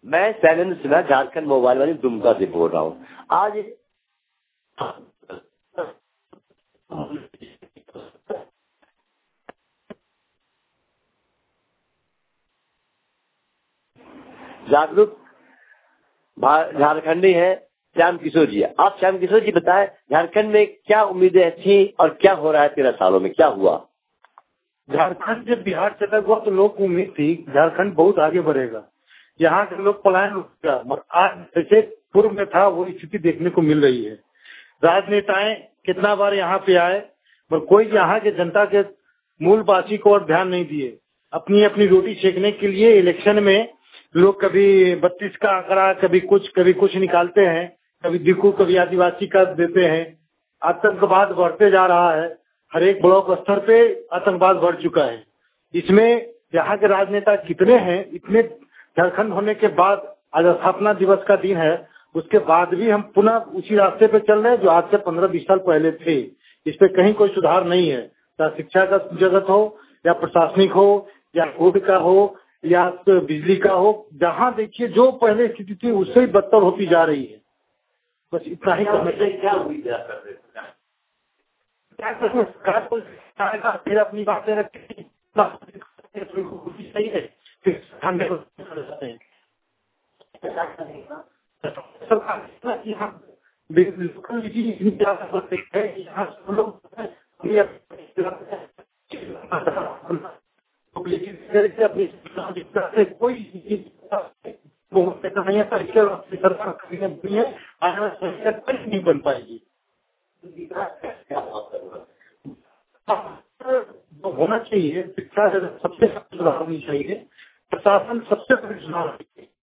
मैं शैलेंद्र सिन्हा झारखंड मोबाइल वाली दुमका से बोल रहा हूँ। आज जागरूक झारखंडी है श्याम किशोर जी। आप श्याम किशोर जी बताएं, झारखंड में क्या उम्मीदें थी और क्या हो रहा है 13 सालों में, क्या हुआ? झारखंड जब बिहार चला हुआ तो लोग को उम्मीद थी झारखंड बहुत आगे बढ़ेगा, यहाँ के लोग पलायन रुकेगा, मगर आज जैसे पूर्व में था वो स्थिति देखने को मिल रही है। राजनेताएं कितना बार यहाँ पे आए पर कोई यहाँ के जनता के मूलवासी को और ध्यान नहीं दिए। अपनी अपनी रोटी सेकने के लिए इलेक्शन में लोग कभी 32 का आंकड़ा कभी कुछ निकालते हैं, कभी दिक्कू कभी आदिवासी का देते हैं। आतंकवाद बढ़ते जा रहा है, हर एक ब्लॉक स्तर पे आतंकवाद बढ़ चुका है। इसमें यहाँ के राजनेता कितने हैं, इतने झारखंड होने के बाद आज स्थापना दिवस का दिन है, उसके बाद भी हम पुनः उसी रास्ते पे चल रहे हैं जो आज से 15-20 साल पहले थे। इस पे कहीं कोई सुधार नहीं है, चाहे शिक्षा का जगत हो या प्रशासनिक हो या रोड का हो या बिजली का हो, जहाँ देखिए जो पहले स्थिति थी उससे ही बदतर होती जा रही है। बस इतना ही क्या उम्मीद कर रहे हैं? फिर अपनी बातें रखें सही है, फिर कोई नहीं बन पाएगी। होना चाहिए शिक्षा सबसे सुधार होनी चाहिए, प्रशासन सबसे बड़ी सुधार